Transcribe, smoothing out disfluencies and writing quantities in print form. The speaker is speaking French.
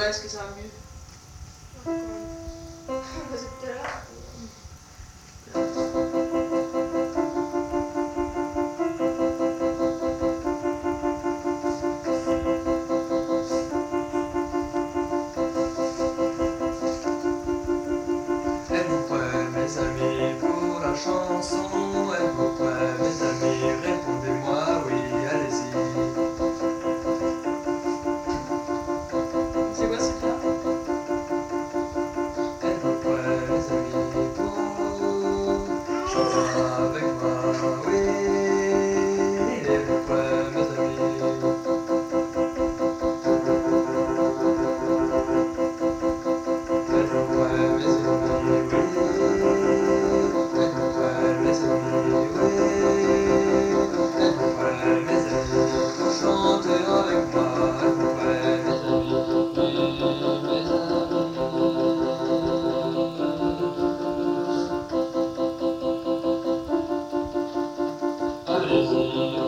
est-ce que ça va mieux? Vas-y, tout à l'heure. Êtes-vous prêts, mes amis, pour la chanson? Êtes-vous prêts, mes amis? Répondez-moi, oui, allez-y. C'est quoi cette là? Êtes-vous prêts, mes amis, pour chanter avec moi? Oui, êtes-vous prêts, mes amis? Êtes-vous prêts, mes amis? Oui, êtes-vous prêts, mes amis? Oui, êtes-vous prêts, mes amis, pour chanter avec moi? Êtes-vous prêts, mes amis? Oui, mes amis. Allez-y.